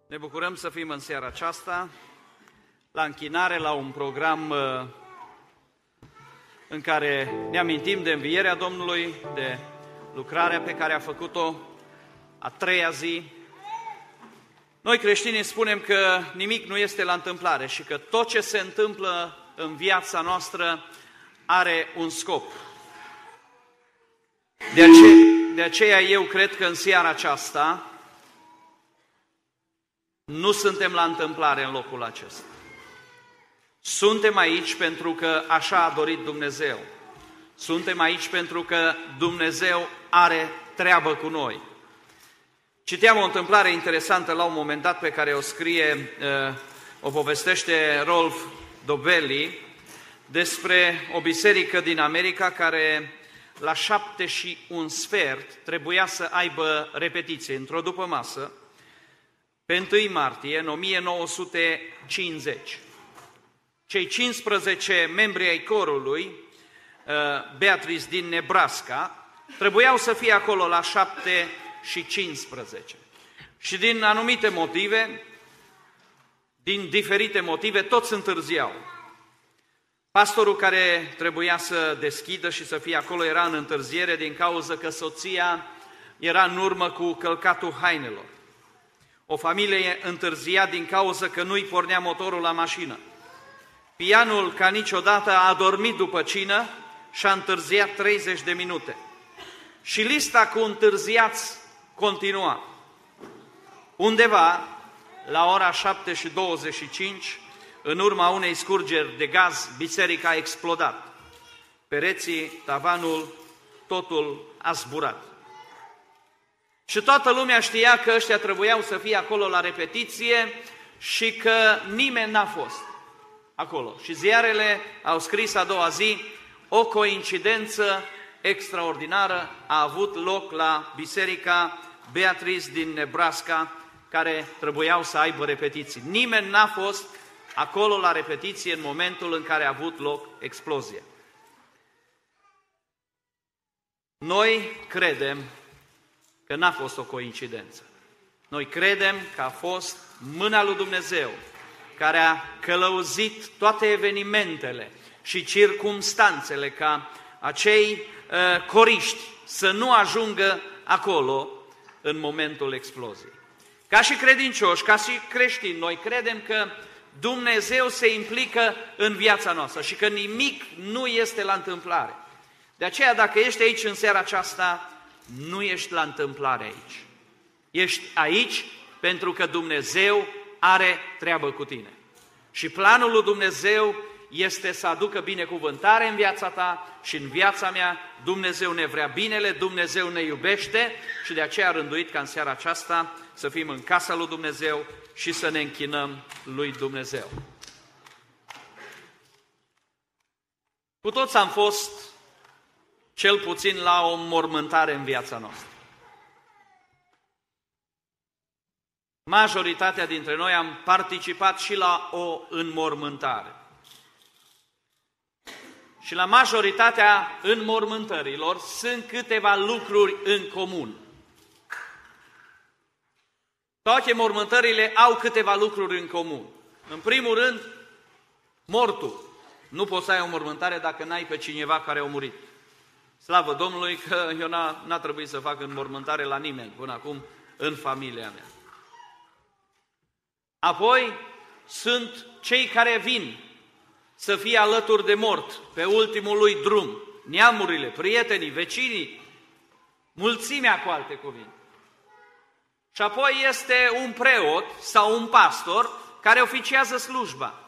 Ne bucurăm să fim în seara aceasta la închinare, la un program în care ne amintim de învierea Domnului, de lucrarea pe care a făcut-o a treia zi. Noi creștinii spunem că nimic nu este la întâmplare și că tot ce se întâmplă în viața noastră are un scop. De aceea eu cred că în seara aceasta nu suntem la întâmplare în locul acesta. Suntem aici pentru că așa a dorit Dumnezeu. Suntem aici pentru că Dumnezeu are treabă cu noi. Citeam o întâmplare interesantă la un moment dat pe care o povestește Rolf Dobelli despre o biserică din America care la 7:15 trebuia să aibă repetiție într-o dupămasă pe 1 martie în 1950. Cei 15 membri ai corului, Beatrice din Nebraska, trebuiau să fie acolo la 7:15. Și din anumite motive, din diferite motive, toți întârziau. Pastorul care trebuia să deschidă și să fie acolo era în întârziere din cauza că soția era în urmă cu călcatul hainelor. O familie întârzia din cauza că nu-i pornea motorul la mașină. Pianul, ca niciodată, a adormit după cină și a întârziat 30 de minute. Și lista cu întârziați continua. Undeva, la ora 7:25, în urma unei scurgeri de gaz, biserica a explodat. Pereții, tavanul, totul a zburat. Și toată lumea știa că ăștia trebuiau să fie acolo la repetiție și că nimeni n-a fost acolo. Și ziarele au scris a doua zi, o coincidență extraordinară a avut loc la biserica Beatrice din Nebraska, care trebuiau să aibă repetiții. Nimeni n-a fost acolo la repetiție în momentul în care a avut loc explozia. Noi credem că n-a fost o coincidență. Noi credem că a fost mâna lui Dumnezeu care a călăuzit toate evenimentele și circumstanțele ca acei coriști să nu ajungă acolo în momentul exploziei. Ca și credincioși, ca și creștini, noi credem că Dumnezeu se implică în viața noastră și că nimic nu este la întâmplare. De aceea, dacă ești aici în seara aceasta, nu ești la întâmplare aici. Ești aici pentru că Dumnezeu are treabă cu tine. Și planul lui Dumnezeu este să aducă binecuvântare în viața ta și în viața mea. Dumnezeu ne vrea binele, Dumnezeu ne iubește și de aceea a rânduit ca în seara aceasta să fim în casa lui Dumnezeu și să ne închinăm lui Dumnezeu. Cu toți am fost cel puțin la o înmormântare în viața noastră. Majoritatea dintre noi am participat și la o înmormântare. Și la majoritatea înmormântărilor sunt câteva lucruri în comun. Toate mormântările au câteva lucruri în comun. În primul rând, mortul. Nu poți să ai o mormântare dacă n-ai pe cineva care a murit. Slavă Domnului că eu n-a trebuit să fac înmormântare la nimeni până acum în familia mea. Apoi sunt cei care vin să fie alături de mort pe ultimul lui drum, neamurile, prietenii, vecinii, mulțimea cu alte cuvinte. Și apoi este un preot sau un pastor care oficiază slujba.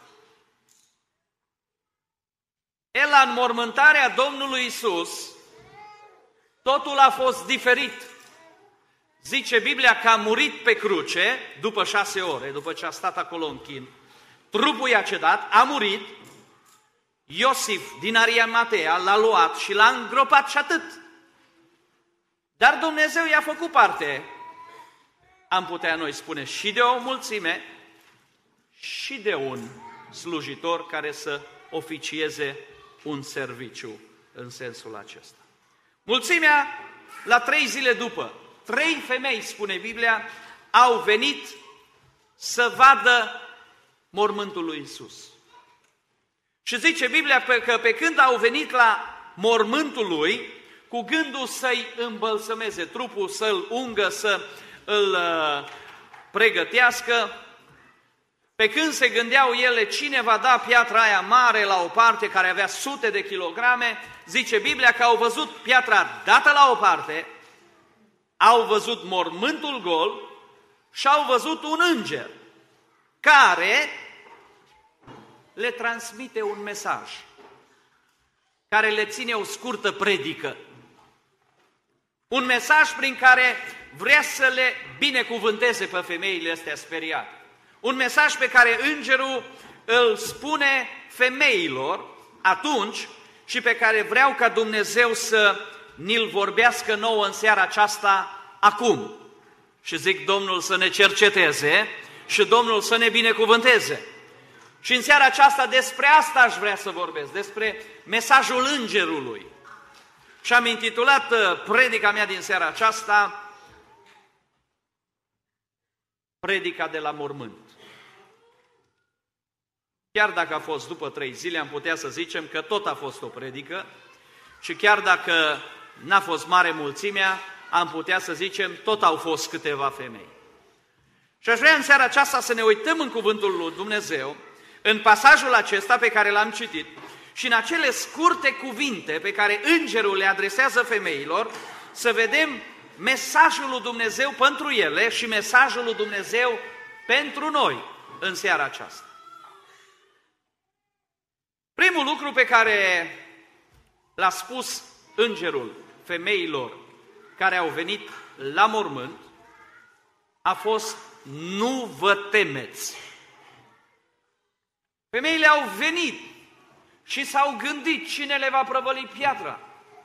La înmormântarea Domnului Iisus, totul a fost diferit. Zice Biblia că a murit pe cruce după 6 ore, după ce a stat acolo în chin. Trupul i-a cedat, a murit. Iosif din Arimatea l-a luat și l-a îngropat și atât. Dar Dumnezeu i-a făcut parte, am putea noi spune, și de o mulțime și de un slujitor care să oficieze un serviciu în sensul acesta. Mulțimea, la 3 zile după, 3 femei, spune Biblia, au venit să vadă mormântul lui Iisus. Și zice Biblia că pe când au venit la mormântul lui, cu gândul să-i îmbălsămeze trupul, să-l ungă, să îl pregătească, pe când se gândeau ele cine va da piatra aia mare la o parte care avea sute de kilograme, zice Biblia că au văzut piatra dată la o parte, au văzut mormântul gol și au văzut un înger care le transmite un mesaj, care le ține o scurtă predică. Un mesaj prin care vrea să le binecuvânteze pe femeile astea speriate. Un mesaj pe care îngerul îl spune femeilor atunci și pe care vreau ca Dumnezeu să ni-l vorbească nouă în seara aceasta acum. Și zic Domnul să ne cerceteze și Domnul să ne binecuvânteze. Și în seara aceasta despre asta aș vrea să vorbesc, despre mesajul îngerului. Și am intitulat predica mea din seara aceasta Predica de la mormânt. Chiar dacă a fost după 3 zile, am putea să zicem că tot a fost o predică și chiar dacă n-a fost mare mulțimea, am putea să zicem tot au fost câteva femei. Și aș vrea în seara aceasta să ne uităm în cuvântul lui Dumnezeu, în pasajul acesta pe care l-am citit și în acele scurte cuvinte pe care îngerul le adresează femeilor, să vedem mesajul lui Dumnezeu pentru ele și mesajul lui Dumnezeu pentru noi în seara aceasta. Primul lucru pe care l-a spus îngerul femeilor care au venit la mormânt a fost: nu vă temeți. Femeile au venit și s-au gândit cine le va prăvăli piatra.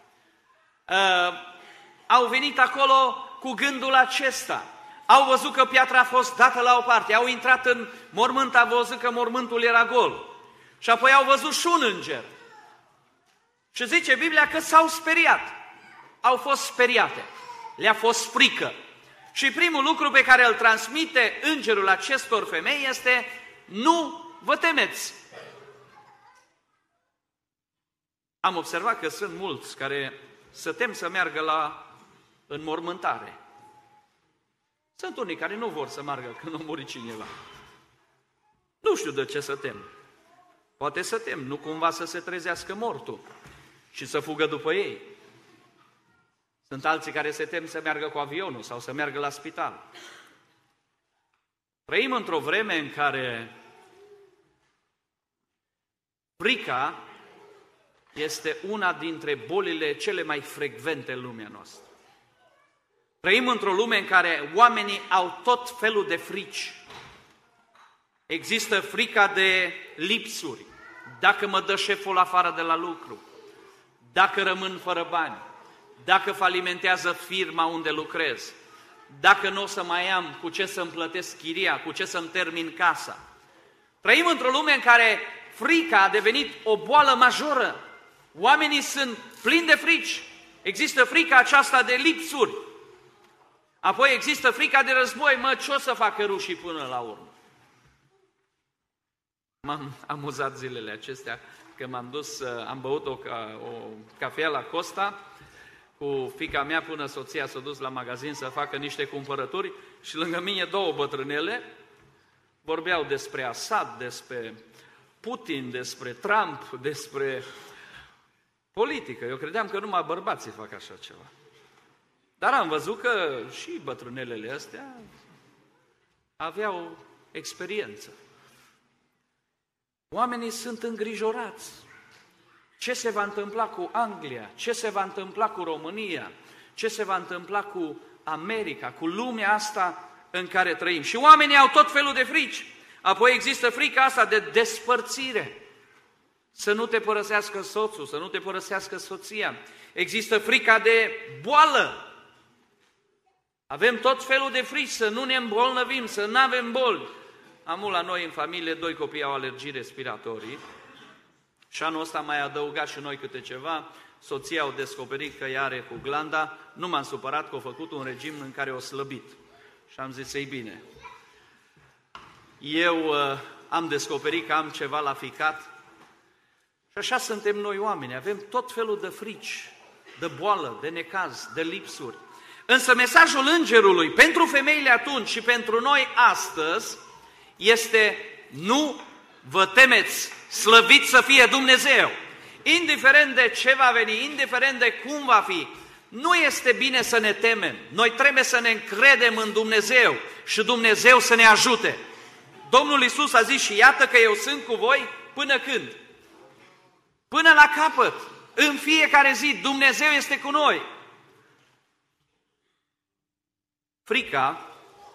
Au venit acolo cu gândul acesta. Au văzut că piatra a fost dată la o parte, au intrat în mormânt, au văzut că mormântul era gol. Și apoi au văzut și un înger. Și zice Biblia că s-au speriat. Au fost speriate. Le-a fost frică. Și primul lucru pe care îl transmite îngerul acestor femei este: nu vă temeți. Am observat că sunt mulți care se tem să meargă la înmormântare. Sunt unii care nu vor să meargă când a murit cineva. Nu știu de ce să tem. Poate să tem, nu cumva să se trezească mortul și să fugă după ei. Sunt alții care se tem să meargă cu avionul sau să meargă la spital. Trăim într-o vreme în care frica este una dintre bolile cele mai frecvente în lumea noastră. Trăim într-o lume în care oamenii au tot felul de frici. Există frica de lipsuri. Dacă mă dă șeful afară de la lucru, dacă rămân fără bani, dacă falimentează firma unde lucrez, dacă nu o să mai am cu ce să-mi plătesc chiria, cu ce să-mi termin casa. Trăim într-o lume în care frica a devenit o boală majoră. Oamenii sunt plini de frici. Există frica aceasta de lipsuri. Apoi există frica de război. Mă, ce o să facă rușii până la urmă? M-am amuzat zilele acestea că m-am dus, am băut o cafea la Costa cu fiica mea până soția s-a dus la magazin să facă niște cumpărături și lângă mine 2 bătrânele vorbeau despre Assad, despre Putin, despre Trump, despre politică. Eu credeam că numai bărbații fac așa ceva. Dar am văzut că și bătrânelele astea aveau experiență. Oamenii sunt îngrijorați. Ce se va întâmpla cu Anglia? Ce se va întâmpla cu România? Ce se va întâmpla cu America? Cu lumea asta în care trăim? Și oamenii au tot felul de frici. Apoi există frica asta de despărțire. Să nu te părăsească soțul, să nu te părăsească soția. Există frica de boală. Avem tot felul de frici, să nu ne îmbolnăvim, să nu avem boli. Am la noi în familie 2 copii au alergii respiratorii și anul ăsta mai adăugat și noi câte ceva. Soția au descoperit că ea are cu glanda, nu m-am supărat că a făcut un regim în care o slăbit. Și am zis, ei bine, eu am descoperit că am ceva la ficat și așa suntem noi oameni, avem tot felul de frici, de boală, de necaz, de lipsuri. Însă mesajul Îngerului pentru femeile atunci și pentru noi astăzi este: nu vă temeți, slăvit să fie Dumnezeu! Indiferent de ce va veni, indiferent de cum va fi, nu este bine să ne temem. Noi trebuie să ne încredem în Dumnezeu și Dumnezeu să ne ajute. Domnul Iisus a zis: și iată că eu sunt cu voi până când? Până la capăt. În fiecare zi Dumnezeu este cu noi. Frica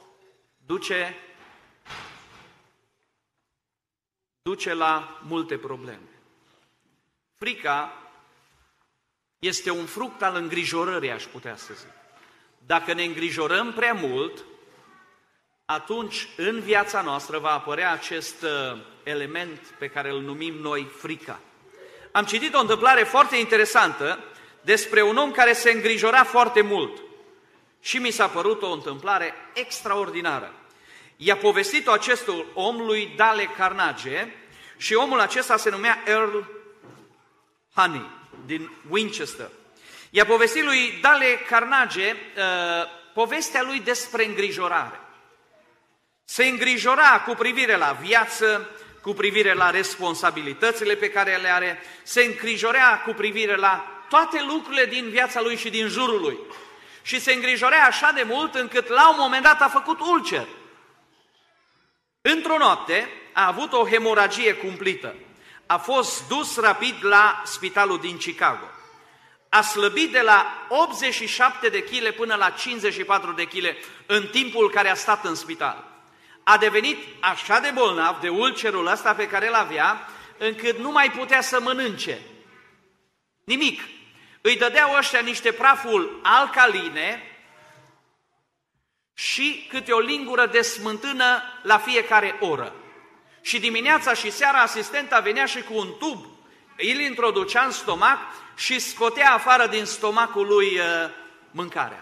duce la multe probleme. Frica este un fruct al îngrijorării, aș putea să zic. Dacă ne îngrijorăm prea mult, atunci în viața noastră va apărea acest element pe care îl numim noi frica. Am citit o întâmplare foarte interesantă despre un om care se îngrijora foarte mult și mi s-a părut o întâmplare extraordinară. I-a povestit-o acestul om lui Dale Carnegie și omul acesta se numea Earl Honey din Winchester. I-a povestit lui Dale Carnegie povestea lui despre îngrijorare. Se îngrijora cu privire la viață, cu privire la responsabilitățile pe care le are, se îngrijorea cu privire la toate lucrurile din viața lui și din jurul lui. Și se îngrijorea așa de mult încât la un moment dat a făcut ulcer. Într-o noapte a avut o hemoragie cumplită. A fost dus rapid la spitalul din Chicago. A slăbit de la 87 de kg până la 54 de kg în timpul care a stat în spital. A devenit așa de bolnav de ulcerul ăsta pe care îl avea, încât nu mai putea să mănânce nimic. Îi dădeau ăștia niște prafuri alcaline și câte o lingură de smântână la fiecare oră. Și dimineața și seara asistenta venea și cu un tub, îl introducea în stomac și scotea afară din stomacul lui mâncarea.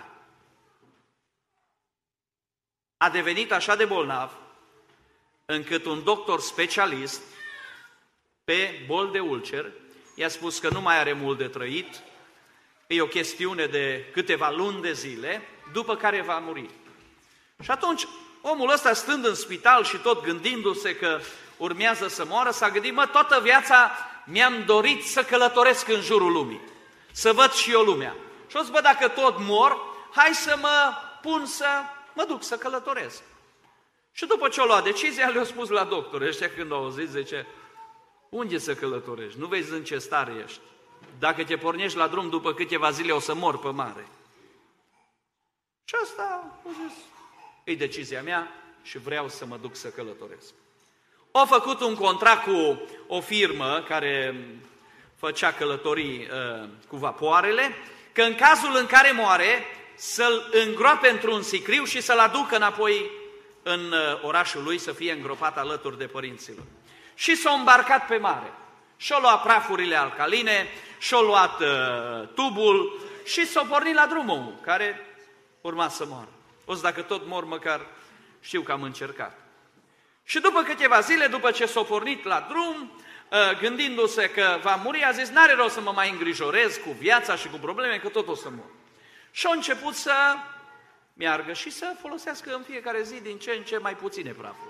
A devenit așa de bolnav încât un doctor specialist pe boli de ulcer i-a spus că nu mai are mult de trăit, e o chestiune de câteva luni de zile, după care va muri. Și atunci, omul ăsta stând în spital și tot gândindu-se că urmează să moară, s-a gândit: mă, toată viața mi-am dorit să călătoresc în jurul lumii, să văd și eu lumea. Și o să, bă, dacă tot mor, hai să mă pun să mă duc să călătoresc. Și după ce o lua decizia, le-a spus la doctor, ăștia când au auzit, zice: unde să călătorești? Nu vezi în ce stare ești. Dacă te pornești la drum, după câteva zile o să mor pe mare. Și asta, a zis, e decizia mea și vreau să mă duc să călătoresc. Au făcut un contract cu o firmă care făcea călătorii cu vapoarele, că în cazul în care moare, să-l îngroape într-un sicriu și să-l aducă înapoi în orașul lui să fie îngropat alături de părinților. Și s-a îmbarcat pe mare. Și-a luat prafurile alcaline, și-a luat tubul și s-a pornit la drumul care urma să moară. O să, dacă tot mor, măcar știu că am încercat. Și după câteva zile, după ce s-a pornit la drum, gândindu-se că va muri, a zis: n-are rost să mă mai îngrijorez cu viața și cu probleme, că tot o să mor. Și a început să meargă și să folosească în fiecare zi din ce în ce mai puține prafuri.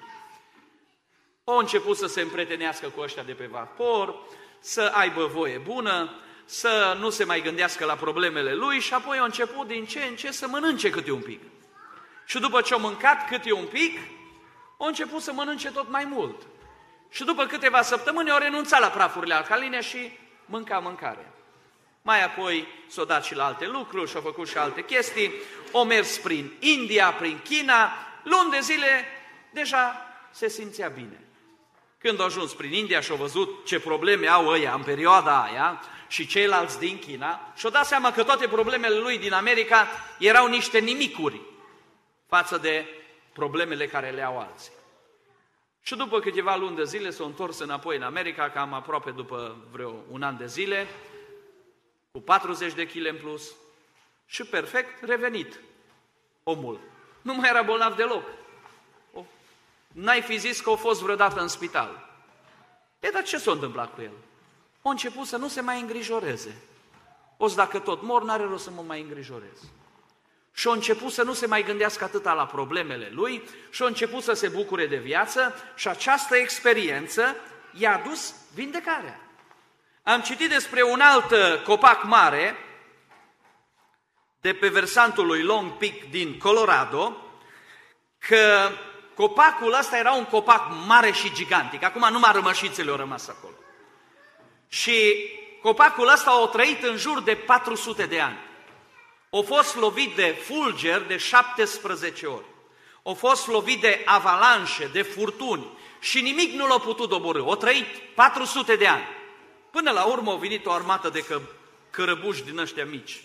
A început să se împrietenească cu ăștia de pe vapor, să aibă voie bună, să nu se mai gândească la problemele lui și apoi a început din ce în ce să mănânce câte un pic. Și după ce a mâncat câte un pic, a început să mănânce tot mai mult. Și după câteva săptămâni a renunțat la prafurile alcaline și mânca mâncare. Mai apoi s-a dat și la alte lucruri și a făcut și alte chestii, a mers prin India, prin China, luni de zile deja se simțea bine. Când a ajuns prin India și a văzut ce probleme au ăia în perioada aia și ceilalți din China, și-a dat seama că toate problemele lui din America erau niște nimicuri față de problemele care le au alții. Și după câteva luni de zile s-a întors înapoi în America, cam aproape după vreo un an de zile, cu 40 de kg în plus și perfect revenit omul. Nu mai era bolnav deloc. N-ai fi zis că a fost vreodată în spital. Dar ce s-a întâmplat cu el? A început să nu se mai îngrijoreze. Dacă tot mor, n-are rost să mă mai îngrijorez. Și a început să nu se mai gândească atâta la problemele lui și a început să se bucure de viață și această experiență i-a adus vindecarea. Am citit despre un alt copac mare de pe versantul lui Long Peak din Colorado, că copacul ăsta era un copac mare și gigantic. Acum numai rămășițele au rămas acolo. Și copacul ăsta a trăit în jur de 400 de ani. A fost lovit de fulger de 17 ori. A fost lovit de avalanșe, de furtuni și nimic nu l-a putut doborî. A trăit 400 de ani. Până la urmă a venit o armată de cărăbuși din ăștia mici,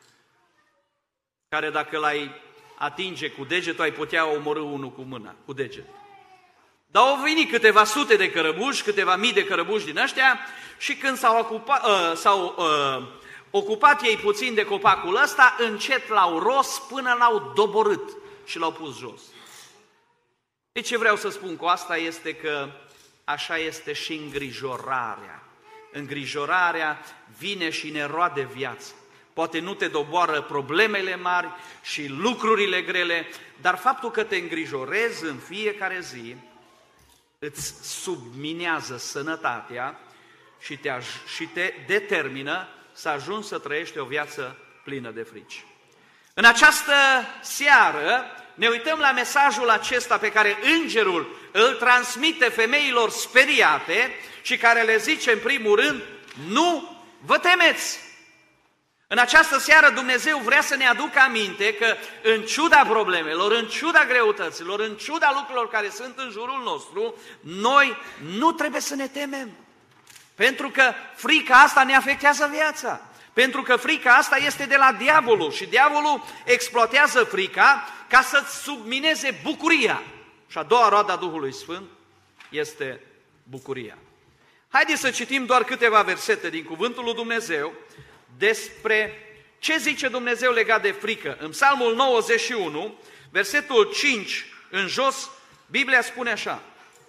care dacă l-ai atinge cu degetul, ai putea omorî unul cu mâna, cu degetul. Dar au venit câteva sute de cărăbuși, câteva mii de cărăbuși din ăștia și când s-au ocupat ei puțin de copacul ăsta, încet l-au ros până l-au doborât și l-au pus jos. Deci ce vreau să spun cu asta este că așa este și îngrijorarea. Îngrijorarea vine și ne roade viață. Poate nu te doboară problemele mari și lucrurile grele, dar faptul că te îngrijorezi în fiecare zi îți subminează sănătatea și te determină să ajungi să trăiești o viață plină de frici. În această seară ne uităm la mesajul acesta pe care îngerul îl transmite femeilor speriate și care le zice în primul rând: nu vă temeți! În această seară Dumnezeu vrea să ne aducă aminte că în ciuda problemelor, în ciuda greutăților, în ciuda lucrurilor care sunt în jurul nostru, noi nu trebuie să ne temem. Pentru că frica asta ne afectează viața. Pentru că frica asta este de la diavolul și diavolul exploatează frica ca să-ți submineze bucuria. Și a doua roadă a Duhului Sfânt este bucuria. Haideți să citim doar câteva versete din Cuvântul lui Dumnezeu despre ce zice Dumnezeu legat de frică. În Psalmul 91, versetul 5 în jos, Biblia spune așa: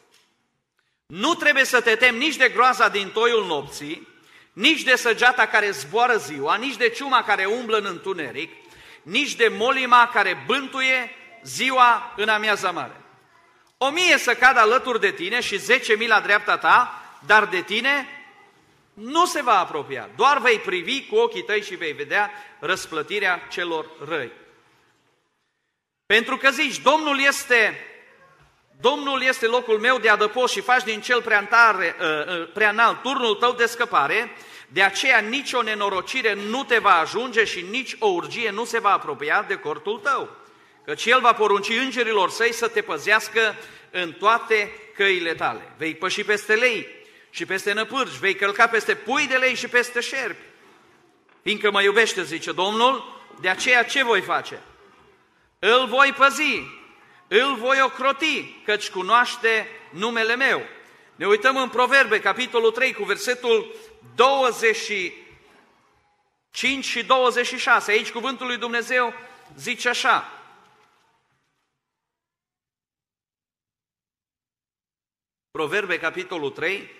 nu trebuie să te temi nici de groaza din toiul nopții, nici de săgeata care zboară ziua, nici de ciuma care umblă în întuneric, nici de molima care bântuie ziua în amiaza mare. 1000 să cadă alături de tine și 10.000 la dreapta ta, dar de tine nu se va apropia. Doar vei privi cu ochii tăi și vei vedea răsplătirea celor răi. Pentru că zici: Domnul este locul meu de adăpost și faci din cel prea înalt turnul tău de scăpare, de aceea nici o nenorocire nu te va ajunge și nici o urgie nu se va apropia de cortul tău. Căci El va porunci îngerilor săi să te păzească în toate căile tale. Vei păși peste lei și peste năpârgi, vei călca peste pui de lei și peste șerpi. Fiindcă mă iubește, zice Domnul, de aceea ce voi face? Îl voi păzi, îl voi ocroti, căci cunoaște numele meu. Ne uităm în Proverbe, capitolul 3, cu versetul 25 și 26. Aici cuvântul lui Dumnezeu zice așa: Proverbe, capitolul 3,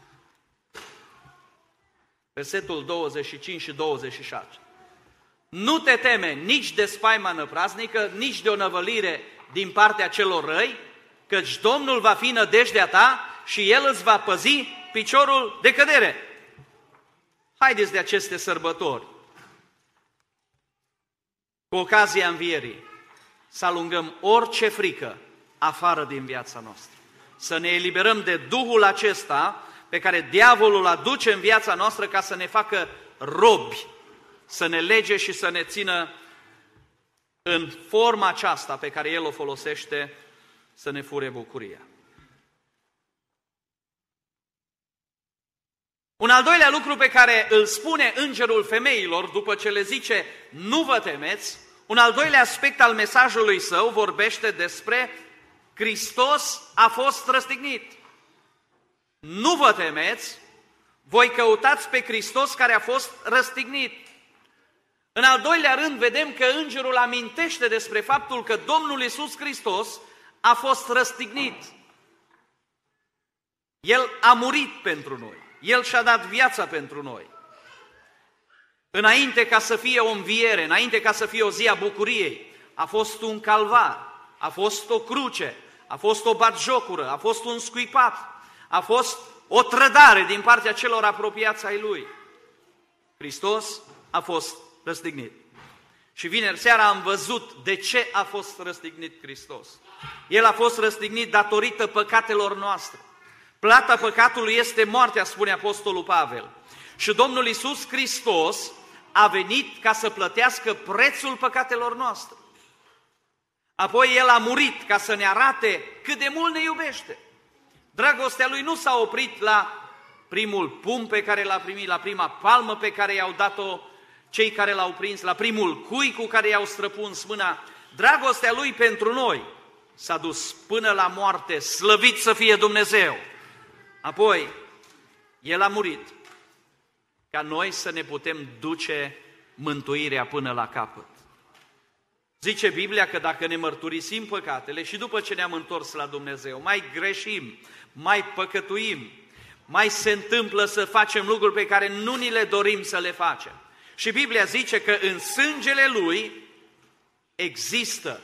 versetul 25 și 26. Nu te teme nici de spaima năpraznică, nici de o năvălire din partea celor răi, căci Domnul va fi nădejdea ta și El îți va păzi piciorul de cădere. Haideți de aceste sărbători, cu ocazia învierii, să alungăm orice frică afară din viața noastră. Să ne eliberăm de duhul acesta pe care diavolul aduce în viața noastră ca să ne facă robi, să ne lege și să ne țină în forma aceasta pe care el o folosește să ne fure bucuria. Un al doilea lucru pe care îl spune îngerul femeilor după ce le zice: nu vă temeți, un al doilea aspect al mesajului său vorbește despre Hristos a fost răstignit. Nu vă temeți, voi căutați pe Hristos care a fost răstignit. În al doilea rând, vedem că îngerul amintește despre faptul că Domnul Iisus Hristos a fost răstignit. El a murit pentru noi. El și-a dat viața pentru noi. Înainte ca să fie o înviere, înainte ca să fie o zi a bucuriei, a fost un calvar, a fost o cruce, a fost o batjocură, a fost un scuipat, a fost o trădare din partea celor apropiați ai Lui. Hristos a fost răstignit. Și vineri seara am văzut de ce a fost răstignit Hristos. El a fost răstignit datorită păcatelor noastre. Plata păcatului este moartea, spune Apostolul Pavel. Și Domnul Iisus Hristos a venit ca să plătească prețul păcatelor noastre. Apoi El a murit ca să ne arate cât de mult ne iubește. Dragostea Lui nu s-a oprit la primul pumn pe care l-a primit, la prima palmă pe care i-au dat-o cei care l-au prins, la primul cui cu care i-au străpuns mâna. Dragostea Lui pentru noi s-a dus până la moarte, slăvit să fie Dumnezeu. Apoi, El a murit ca noi să ne putem duce mântuirea până la capăt. Zice Biblia că dacă ne mărturisim păcatele și după ce ne-am întors la Dumnezeu, mai greșim, mai păcătuim, mai se întâmplă să facem lucruri pe care nu ni le dorim să le facem. Și Biblia zice că în sângele Lui există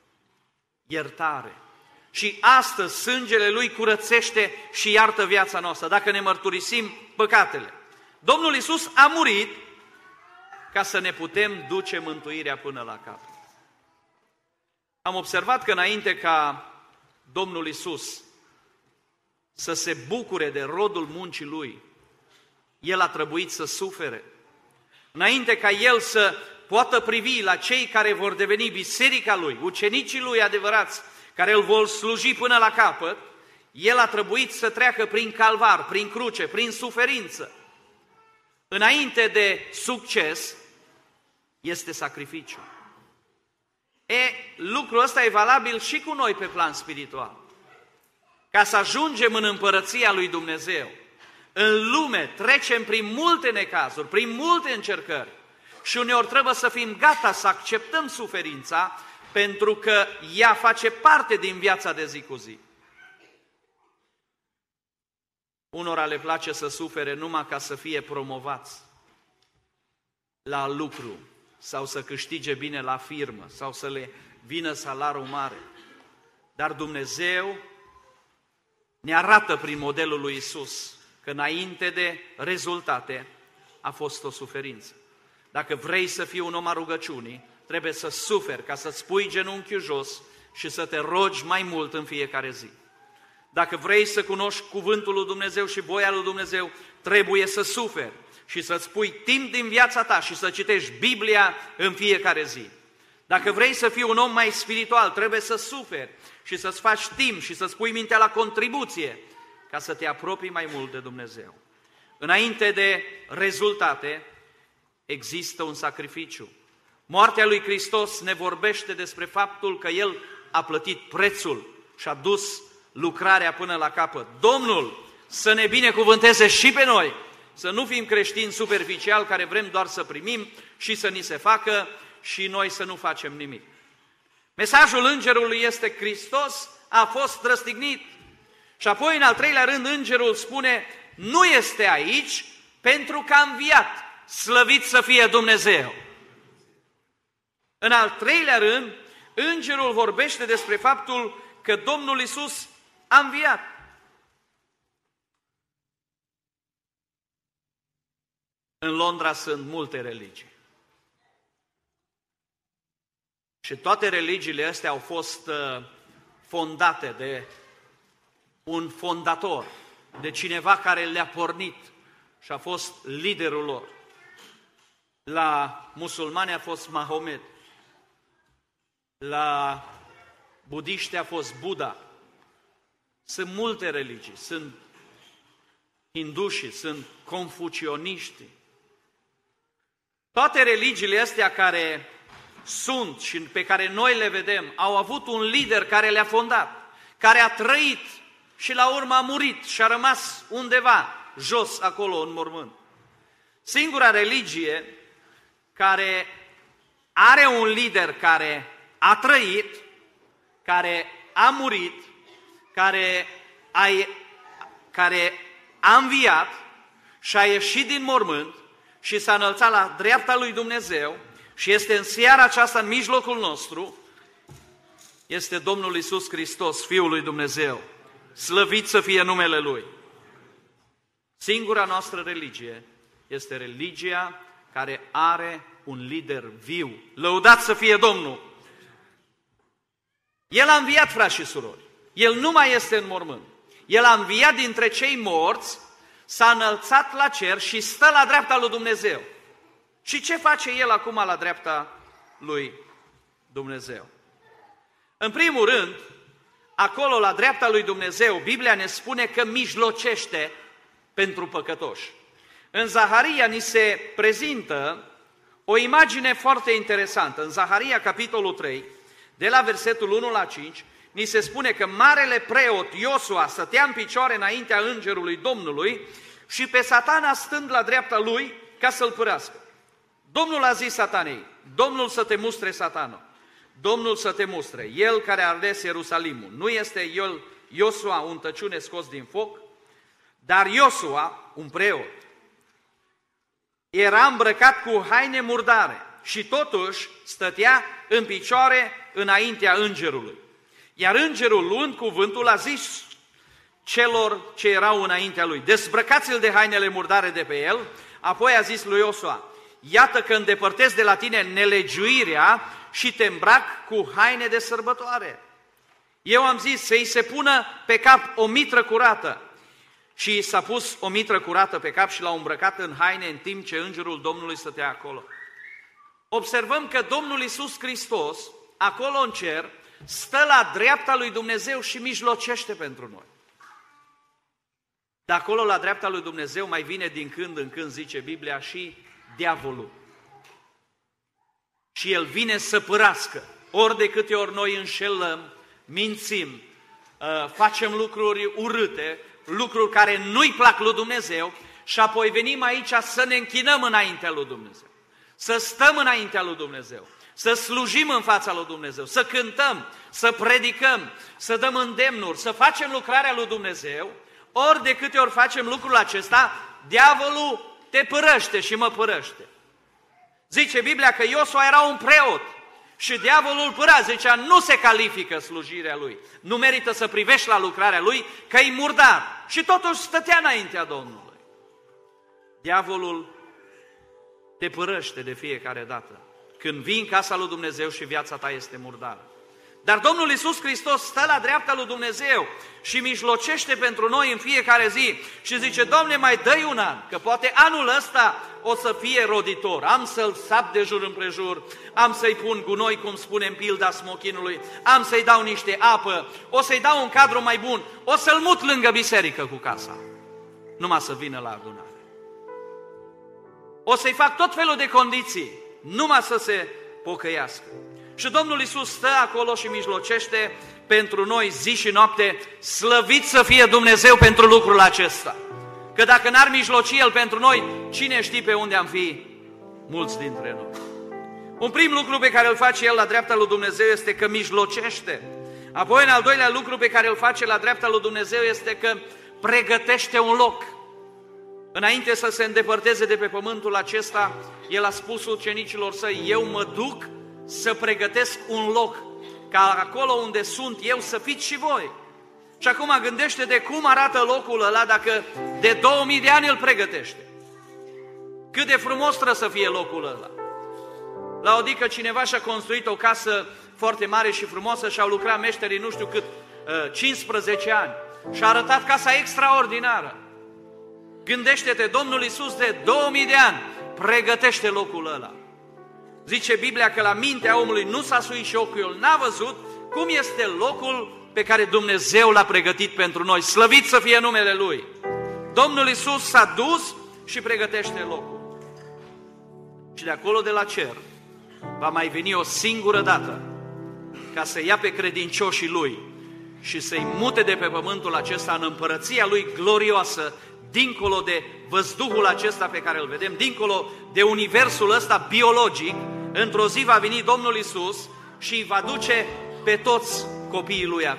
iertare. Și astăzi sângele Lui curățește și iartă viața noastră, dacă ne mărturisim păcatele. Domnul Iisus a murit ca să ne putem duce mântuirea până la capăt. Am observat că înainte ca Domnul Iisus să se bucure de rodul muncii Lui, El a trebuit să sufere. Înainte ca El să poată privi la cei care vor deveni biserica Lui, ucenicii Lui adevărați, care îl vor sluji până la capăt, El a trebuit să treacă prin calvar, prin cruce, prin suferință. Înainte de succes, este sacrificiu. Lucrul ăsta e valabil și cu noi pe plan spiritual. Ca să ajungem în împărăția lui Dumnezeu, în lume trecem prin multe necazuri, prin multe încercări și uneori trebuie să fim gata să acceptăm suferința pentru că ea face parte din viața de zi cu zi. Unora le place să sufere numai ca să fie promovați la lucru sau să câștige bine la firmă sau să le vină salariul mare. Dar Dumnezeu ne arată prin modelul lui Iisus că înainte de rezultate a fost o suferință. Dacă vrei să fii un om al rugăciunii, trebuie să suferi ca să-ți pui genunchiul jos și să te rogi mai mult în fiecare zi. Dacă vrei să cunoști cuvântul lui Dumnezeu și voia lui Dumnezeu, trebuie să suferi și să-ți pui timp din viața ta și să citești Biblia în fiecare zi. Dacă vrei să fii un om mai spiritual, trebuie să suferi și să-ți faci timp și să-ți pui mintea la contribuție ca să te apropii mai mult de Dumnezeu. Înainte de rezultate, există un sacrificiu. Moartea lui Hristos ne vorbește despre faptul că El a plătit prețul și a dus lucrarea până la capăt. Domnul să ne binecuvânteze și pe noi, să nu fim creștini superficiali care vrem doar să primim și să ni se facă și noi să nu facem nimic. Mesajul îngerului este: Hristos a fost răstignit. Și apoi, în al treilea rând, îngerul spune: nu este aici pentru că a înviat. Slăvit să fie Dumnezeu! În al treilea rând, îngerul vorbește despre faptul că Domnul Iisus a înviat. În Londra sunt multe religii. Și toate religiile astea au fost fondate de un fondator, de cineva care le-a pornit și a fost liderul lor. La musulmani a fost Mahomet, la budiști a fost Buddha. Sunt multe religii, sunt hindușii, sunt confucioniștii. Toate religiile astea care sunt și pe care noi le vedem, au avut un lider care le-a fondat, care a trăit și la urmă a murit și a rămas undeva jos acolo în mormânt. Singura religie care are un lider care a trăit, care a murit, care care a înviat și a ieșit din mormânt și s-a înălțat la dreapta lui Dumnezeu și este în seara aceasta în mijlocul nostru, este Domnul Iisus Hristos, Fiul lui Dumnezeu. Slăvit să fie numele Lui! Singura noastră religie este religia care are un lider viu. Lăudat să fie Domnul! El a înviat, frați și surori. El nu mai este în mormânt. El a înviat dintre cei morți, s-a înălțat la cer și stă la dreapta lui Dumnezeu. Și ce face El acum la dreapta lui Dumnezeu? În primul rând, acolo la dreapta lui Dumnezeu, Biblia ne spune că mijlocește pentru păcătoși. În Zaharia ni se prezintă o imagine foarte interesantă. În Zaharia, capitolul 3, de la versetul 1 la 5, ni se spune că marele preot Iosua stătea în picioare înaintea îngerului Domnului și pe Satana stând la dreapta lui ca să-l pârască. Domnul a zis Satanei: Domnul să te mustre, Satano, Domnul să te mustre, El care a ales Ierusalimul. Nu este El, Iosua, un tăciune scos din foc? Dar Iosua, un preot, era îmbrăcat cu haine murdare și totuși stătea în picioare înaintea îngerului. Iar îngerul, luând cuvântul, a zis celor ce erau înaintea lui: dezbrăcați-l de hainele murdare de pe el. Apoi a zis lui Iosua: iată că îndepărtez de la tine nelegiuirea și te îmbrac cu haine de sărbătoare. Eu am zis să-i se pună pe cap o mitră curată. Și s-a pus o mitră curată pe cap și l-au îmbrăcat în haine în timp ce îngerul Domnului stătea acolo. Observăm că Domnul Iisus Hristos, acolo în cer, stă la dreapta lui Dumnezeu și mijlocește pentru noi. De acolo la dreapta lui Dumnezeu mai vine din când în când, zice Biblia, și diavolul. Și el vine să pârască. Ori de câte ori noi înșelăm, mințim, facem lucruri urâte, lucruri care nu-i plac lui Dumnezeu și apoi venim aici să ne închinăm înaintea lui Dumnezeu, să stăm înaintea lui Dumnezeu, să slujim în fața lui Dumnezeu, să cântăm, să predicăm, să dăm îndemnuri, să facem lucrarea lui Dumnezeu. Ori de câte ori facem lucrul acesta, diavolul te părăște și mă părăște. Zice Biblia că Iosua era un preot și diavolul îl părea, zicea: nu se califică slujirea lui, nu merită să privești la lucrarea lui, că e murdar. Și totuși stătea înaintea Domnului. Diavolul te părăște de fiecare dată când vii în casa lui Dumnezeu și viața ta este murdară. Dar Domnul Iisus Hristos stă la dreapta lui Dumnezeu și mijlocește pentru noi în fiecare zi și zice: Doamne, mai dă-i un an, că poate anul ăsta o să fie roditor. Am să-l sap de jur împrejur, am să-i pun gunoi, cum spune în pilda smochinului, am să-i dau niște apă, o să-i dau un cadru mai bun, o să-l mut lângă biserică cu casa, numai să vină la adunare. O să-i fac tot felul de condiții, numai să se pocăiască. Și Domnul Iisus stă acolo și mijlocește pentru noi zi și noapte. Slăvit să fie Dumnezeu pentru lucrul acesta. Că dacă n-ar mijloci El pentru noi, cine știe pe unde am fi mulți dintre noi. Un prim lucru pe care îl face El la dreapta lui Dumnezeu este că mijlocește. Apoi, în al doilea lucru pe care îl face la dreapta lui Dumnezeu este că pregătește un loc. Înainte să se îndepărteze de pe pământul acesta, El a spus ucenicilor Săi: eu mă duc să pregătesc un loc, ca acolo unde sunt eu să fiți și voi. Și acum gândește de cum arată locul ăla dacă de 2000 de ani îl pregătește. Cât de frumos trebuie să fie locul ăla. La Odică cineva și-a construit o casă foarte mare și frumoasă și au lucrat meșterii nu știu cât, 15 ani. Și a arătat casa extraordinară. Gândește-te, Domnul Iisus de 2000 de ani pregătește locul ăla. Zice Biblia că la mintea omului nu s-a suit și ochiul n-a văzut cum este locul pe care Dumnezeu l-a pregătit pentru noi. Slăvit să fie numele Lui! Domnul Iisus s-a dus și pregătește locul. Și de acolo de la cer va mai veni o singură dată ca să ia pe credincioșii Lui și să-i mute de pe pământul acesta în împărăția Lui glorioasă, dincolo de văzduhul acesta pe care îl vedem, dincolo de universul ăsta biologic. Într-o zi va veni Domnul Iisus și îi va duce pe toți copiii Lui acolo.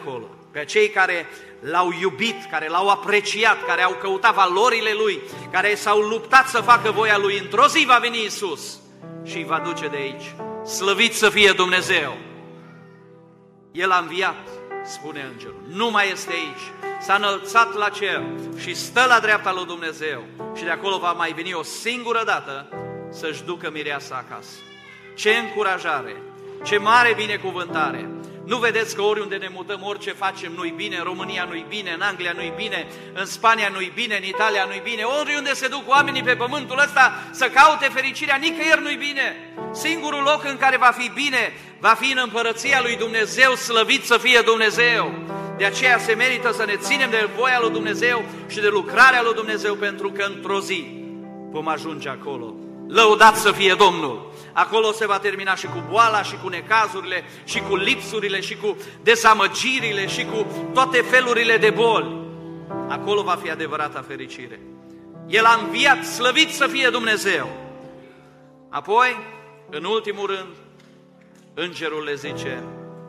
pe cei care l-au iubit, care l-au apreciat, care au căutat valorile Lui, care s-au luptat să facă voia Lui. Într-o zi va veni Iisus și îi va duce de aici. Slăvit să fie Dumnezeu! El a înviat, spune îngerul, nu mai este aici, s-a înălțat la cer și stă la dreapta lui Dumnezeu și de acolo va mai veni o singură dată să-și ducă mireasa acasă. Ce încurajare, ce mare binecuvântare! Nu vedeți că oriunde ne mutăm, orice facem nu-i bine, în România nu-i bine, în Anglia nu-i bine, în Spania nu-i bine, în Italia nu-i bine, oriunde se duc oamenii pe pământul ăsta să caute fericirea, nicăieri nu-i bine. Singurul loc în care va fi bine, va fi în împărăția lui Dumnezeu, slăvit să fie Dumnezeu. De aceea se merită să ne ținem de voia lui Dumnezeu și de lucrarea lui Dumnezeu, pentru că într-o zi vom ajunge acolo. Lăudat să fie Domnul! Acolo se va termina și cu boala, și cu necazurile, și cu lipsurile, și cu dezamăgirile, și cu toate felurile de boli. Acolo va fi adevărata fericire. El a înviat, slăvit să fie Dumnezeu! Apoi, în ultimul rând, îngerul le zice: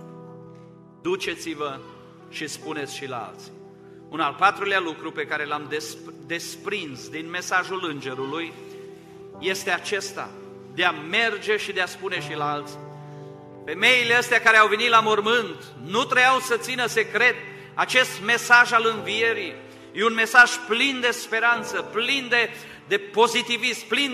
duceți-vă și spuneți și la alții. Un al patrulea lucru pe care l-am desprins din mesajul îngerului este acesta, de a merge și de a spune și la alții. Femeile astea care au venit la mormânt nu trebuiau să țină secret acest mesaj al învierii. E un mesaj plin de speranță, plin de pozitivism, plin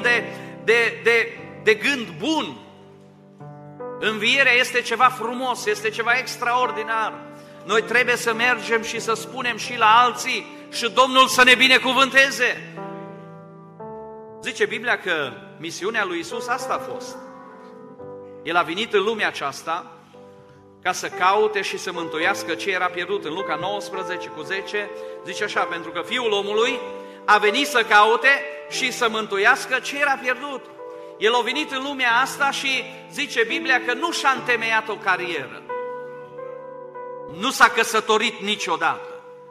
de gând bun. Învierea este ceva frumos, este ceva extraordinar. Noi trebuie să mergem și să spunem și la alții și Domnul să ne binecuvânteze. Zice Biblia că misiunea lui Iisus asta a fost. El a venit în lumea aceasta ca să caute și să mântuiască ce era pierdut. În Luca 19:10 zice așa: pentru că Fiul omului a venit să caute și să mântuiască ce era pierdut. El a venit în lumea asta și zice Biblia că nu și-a întemeiat o carieră. Nu s-a căsătorit niciodată.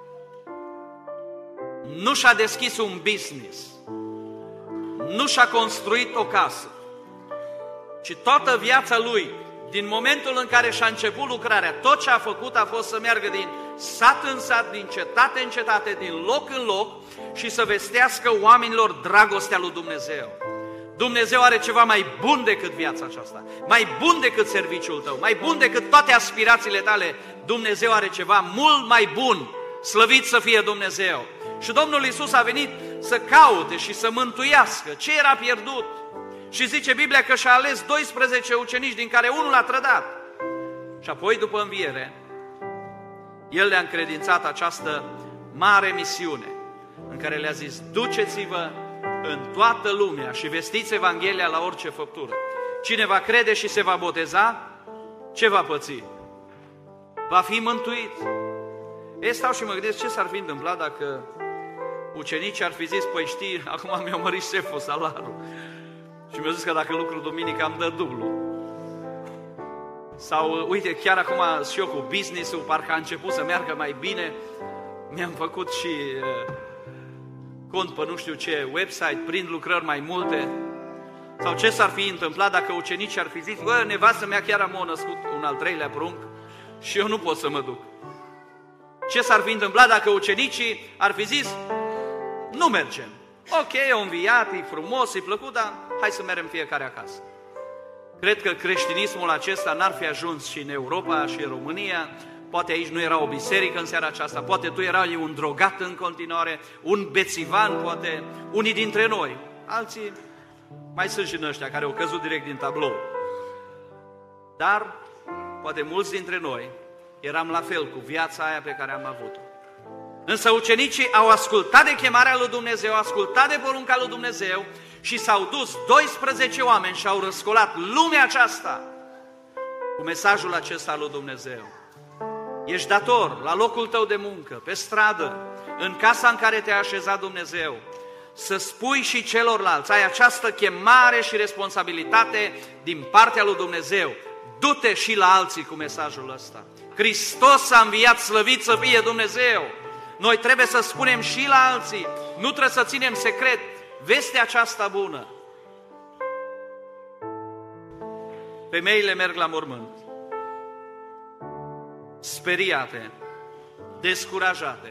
Nu și-a deschis un business. Nu și-a construit o casă. Ci toată viața lui, din momentul în care și-a început lucrarea, tot ce a făcut a fost să meargă din sat în sat, din cetate în cetate, din loc în loc și să vestească oamenilor dragostea lui Dumnezeu. Dumnezeu are ceva mai bun decât viața aceasta, mai bun decât serviciul tău, mai bun decât toate aspirațiile tale. Dumnezeu are ceva mult mai bun, slăvit să fie Dumnezeu. Și Domnul Iisus a venit să caute și să mântuiască ce era pierdut. Și zice Biblia că și-a ales 12 ucenici, din care unul l-a trădat. Și apoi, după înviere, El le-a încredințat această mare misiune, în care le-a zis: duceți-vă în toată lumea și vestiți Evanghelia la orice făptură. Cine va crede și se va boteza, ce va păți? Va fi mântuit. Stau și mă gândesc ce s-ar fi întâmplat dacă ucenicii ar fi zis: păi știi, acum mi-a mărit șeful salarul și mi-a zis că dacă lucru duminică îmi dă dublu. Sau, uite, chiar acum și eu cu business-ul, parcă a început să meargă mai bine, mi-am făcut și cont pe nu știu ce website, prind lucrări mai multe. Sau ce s-ar fi întâmplat dacă ucenicii ar fi zis: bă, nevastă mea chiar am născut un al 3-lea prunc și eu nu pot să mă duc. Ce s-ar fi întâmplat dacă ucenicii ar fi zis: nu mergem. Ok, e înviat, e frumos, e plăcut, dar hai să mergem fiecare acasă. Cred că creștinismul acesta n-ar fi ajuns și în Europa și în România. Poate aici nu era o biserică în seara aceasta, poate tu erai un drogat în continuare, un bețivan, poate unii dintre noi. Alții mai sunt și în ăștia care au căzut direct din tablou. Dar poate mulți dintre noi eram la fel cu viața aia pe care am avut-o. Însă ucenicii au ascultat de chemarea lui Dumnezeu, au ascultat de porunca lui Dumnezeu și s-au dus 12 oameni și au răscolat lumea aceasta cu mesajul acesta al lui Dumnezeu. Ești dator la locul tău de muncă, pe stradă, în casa în care te-a așezat Dumnezeu, să spui și celorlalți, ai această chemare și responsabilitate din partea lui Dumnezeu. Du-te și la alții cu mesajul ăsta. Hristos a înviat, slăvit să fie Dumnezeu. Noi trebuie să spunem și la alții, nu trebuie să ținem secret vestea aceasta bună. Femeile merg la mormânt, speriate, descurajate.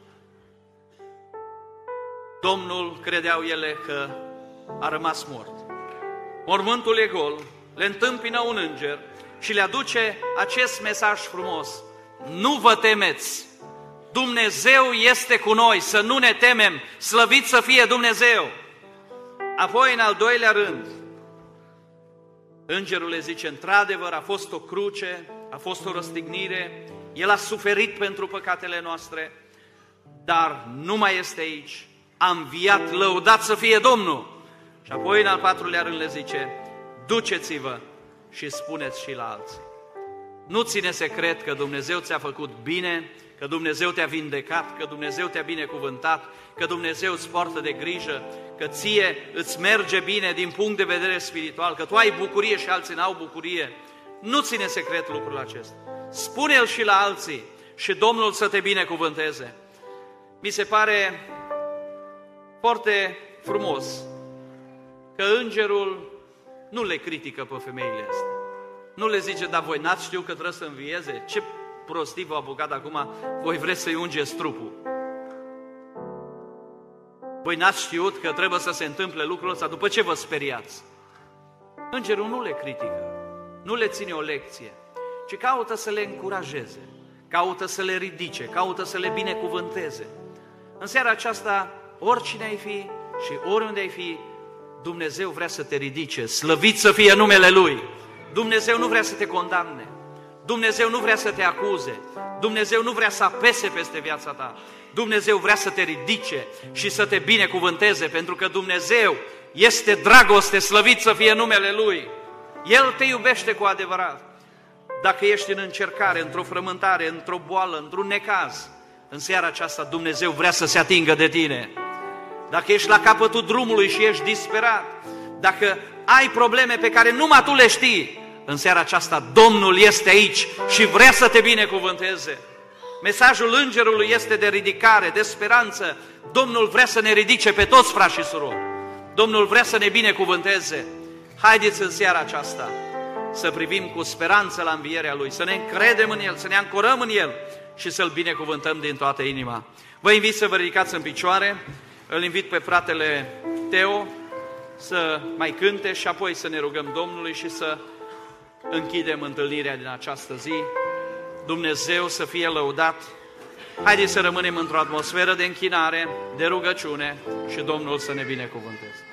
Domnul, credeau ele că a rămas mort. Mormântul e gol, le întâmpină un înger și le aduce acest mesaj frumos. Nu vă temeți! Dumnezeu este cu noi, să nu ne temem, slăvit să fie Dumnezeu! Apoi, în al doilea rând, îngerul le zice, într-adevăr a fost o cruce, a fost o răstignire, El a suferit pentru păcatele noastre, dar nu mai este aici, a înviat, lăudat să fie Domnul! Și apoi, în al patrulea rând, le zice, duceți-vă și spuneți și la alții. Nu ține secret că Dumnezeu ți-a făcut bine, că Dumnezeu te-a vindecat, că Dumnezeu te-a binecuvântat, că Dumnezeu îți poartă de grijă, că ție îți merge bine din punct de vedere spiritual, că tu ai bucurie și alții n-au bucurie. Nu ține secret lucrul acesta. Spune-l și la alții și Domnul să te binecuvânteze. Mi se pare foarte frumos că îngerul nu le critică pe femeile astea. Nu le zice, dar voi n-ați știut că trebuie să învieze? Ce prostii v-au apucat acum, voi vreți să-i ungeți trupul. Voi n-ați știut că trebuie să se întâmple lucrul ăsta, după ce vă speriați? Îngerul nu le critică, nu le ține o lecție, ci caută să le încurajeze, caută să le ridice, caută să le binecuvânteze. În seara aceasta, oricine ai fi și oriunde ai fi, Dumnezeu vrea să te ridice, slăvit să fie numele Lui. Dumnezeu nu vrea să te condamne, Dumnezeu nu vrea să te acuze, Dumnezeu nu vrea să apese peste viața ta, Dumnezeu vrea să te ridice și să te binecuvânteze, pentru că Dumnezeu este dragoste, slăvit să fie numele Lui. El te iubește cu adevărat. Dacă ești în încercare, într-o frământare, într-o boală, într-un necaz, în seara aceasta Dumnezeu vrea să se atingă de tine. Dacă ești la capătul drumului și ești disperat, dacă ai probleme pe care numai tu le știi, în seara aceasta Domnul este aici și vrea să te binecuvânteze. Mesajul îngerului este de ridicare, de speranță. Domnul vrea să ne ridice pe toți, frați și surori. Domnul vrea să ne binecuvânteze. Haideți în seara aceasta să privim cu speranță la învierea Lui, să ne încredem în El, să ne ancorăm în El și să-L binecuvântăm din toată inima. Vă invit să vă ridicați în picioare, îl invit pe fratele Teo să mai cânte și apoi să ne rugăm Domnului și să închidem întâlnirea din această zi. Dumnezeu să fie lăudat. Haideți să rămânem într-o atmosferă de închinare, de rugăciune și Domnul să ne binecuvânteze.